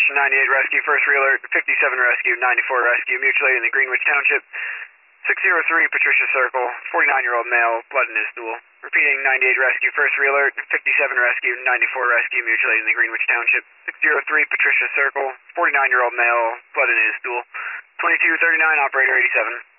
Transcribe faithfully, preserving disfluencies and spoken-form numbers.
ninety-eight rescue, first re-alert, fifty-seven rescue, ninety-four rescue, mutual aid in the Greenwich Township. six zero three Patricia Circle, forty-nine-year-old male, blood in his stool. Repeating, ninety-eight rescue, first re-alert, fifty-seven rescue, ninety-four rescue, mutual aid in the Greenwich Township. six zero three Patricia Circle, forty-nine-year-old male, blood in his stool. twenty-two thirty-nine, operator eighty-seven.